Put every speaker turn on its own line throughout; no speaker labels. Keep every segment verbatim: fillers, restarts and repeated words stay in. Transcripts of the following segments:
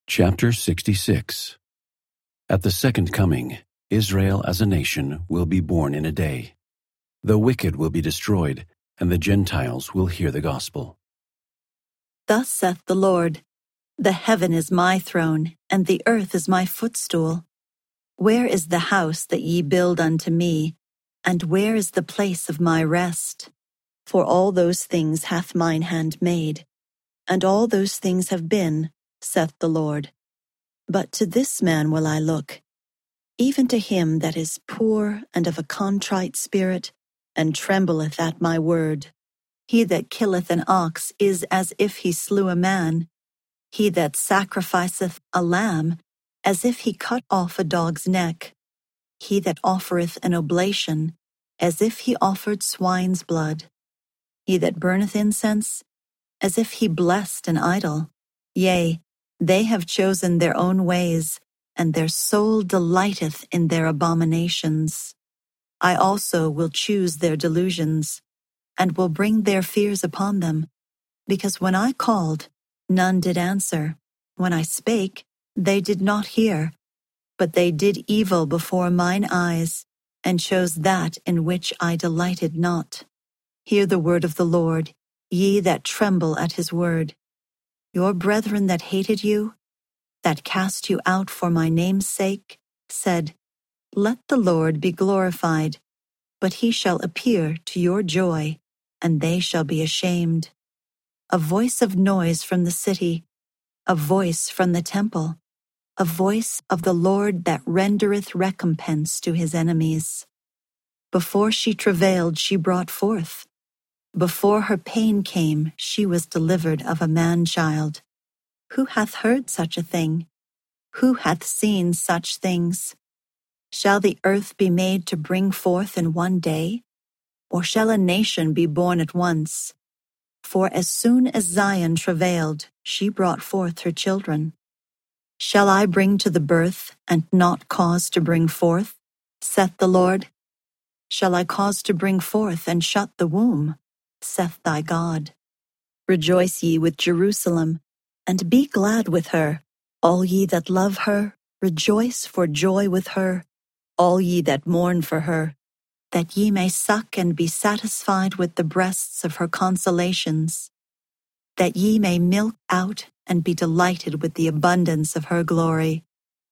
Chapter sixty-six. At the second coming, Israel as a nation will be born in a day. The wicked will be destroyed, and the Gentiles will hear the gospel.
Thus saith the Lord, The heaven is my throne, and the earth is my footstool. Where is the house that ye build unto me, and where is the place of my rest? For all those things hath mine hand made, and all those things have been, saith the Lord. But to this man will I look, even to him that is poor and of a contrite spirit, and trembleth at my word. He that killeth an ox is as if he slew a man. He that sacrificeth a lamb, as if he cut off a dog's neck. He that offereth an oblation, as if he offered swine's blood. He that burneth incense, as if he blessed an idol. Yea, they have chosen their own ways, and their soul delighteth in their abominations. I also will choose their delusions, and will bring their fears upon them, because when I called, none did answer. When I spake, they did not hear, but they did evil before mine eyes, and chose that in which I delighted not. Hear the word of the Lord, ye that tremble at his word. Your brethren that hated you, that cast you out for my name's sake, said, Let the Lord be glorified, but he shall appear to your joy, and they shall be ashamed. A voice of noise from the city, a voice from the temple, a voice of the Lord that rendereth recompense to his enemies. Before she travailed, she brought forth. Before her pain came, she was delivered of a man-child. Who hath heard such a thing? Who hath seen such things? Shall the earth be made to bring forth in one day? Or shall a nation be born at once? For as soon as Zion travailed, she brought forth her children. Shall I bring to the birth, and not cause to bring forth? Saith the Lord. Shall I cause to bring forth, and shut the womb? Saith thy God. Rejoice ye with Jerusalem, and be glad with her. All ye that love her, rejoice for joy with her. All ye that mourn for her, that ye may suck and be satisfied with the breasts of her consolations, that ye may milk out and be delighted with the abundance of her glory.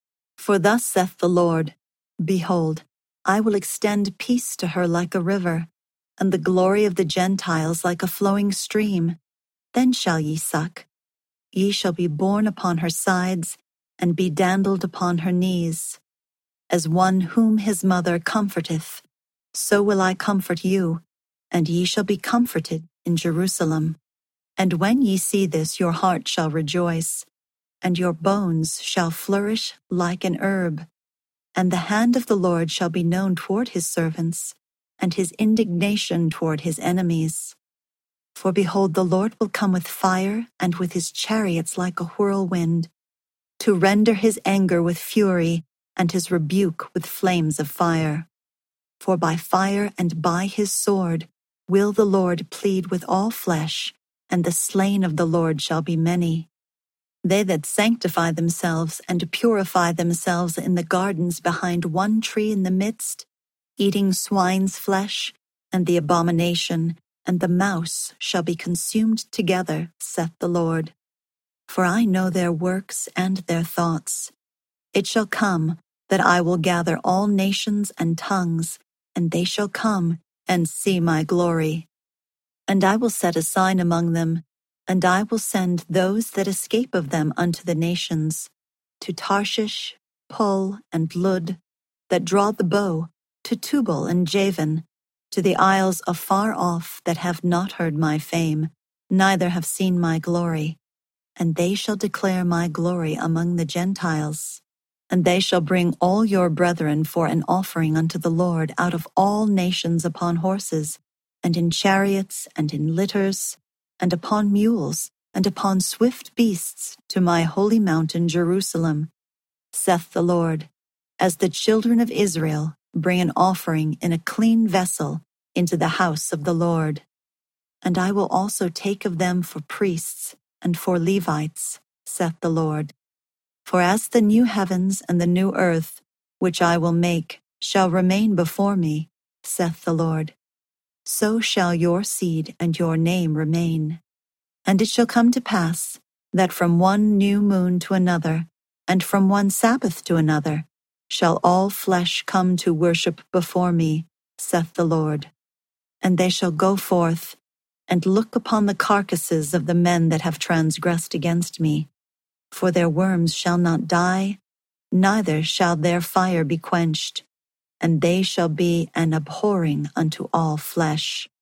For thus saith the Lord, Behold, I will extend peace to her like a river, and the glory of the Gentiles like a flowing stream. Then shall ye suck. Ye shall be borne upon her sides, and be dandled upon her knees. As one whom his mother comforteth, so will I comfort you, and ye shall be comforted in Jerusalem. And when ye see this, your heart shall rejoice, and your bones shall flourish like an herb. And the hand of the Lord shall be known toward his servants, and his indignation toward his enemies. For behold, the Lord will come with fire, and with his chariots like a whirlwind, to render his anger with fury, and his rebuke with flames of fire. For by fire and by his sword will the Lord plead with all flesh, and the slain of the Lord shall be many. They that sanctify themselves and purify themselves in the gardens behind one tree in the midst, eating swine's flesh, and the abomination, and the mouse shall be consumed together, saith the Lord. For I know their works and their thoughts. It shall come that I will gather all nations and tongues, and they shall come and see my glory. And I will set a sign among them, and I will send those that escape of them unto the nations, to Tarshish, Pul, and Lud, that draw the bow, to Tubal and Javan, to the isles afar off that have not heard my fame, neither have seen my glory. And they shall declare my glory among the Gentiles. And they shall bring all your brethren for an offering unto the Lord out of all nations upon horses, and in chariots, and in litters, and upon mules, and upon swift beasts, to my holy mountain Jerusalem, saith the Lord, as the children of Israel bring an offering in a clean vessel into the house of the Lord. And I will also take of them for priests, and for Levites, saith the Lord. For as the new heavens and the new earth, which I will make, shall remain before me, saith the Lord, so shall your seed and your name remain. And it shall come to pass, that from one new moon to another, and from one Sabbath to another, shall all flesh come to worship before me, saith the Lord. And they shall go forth, and look upon the carcasses of the men that have transgressed against me. For their worms shall not die, neither shall their fire be quenched, and they shall be an abhorring unto all flesh.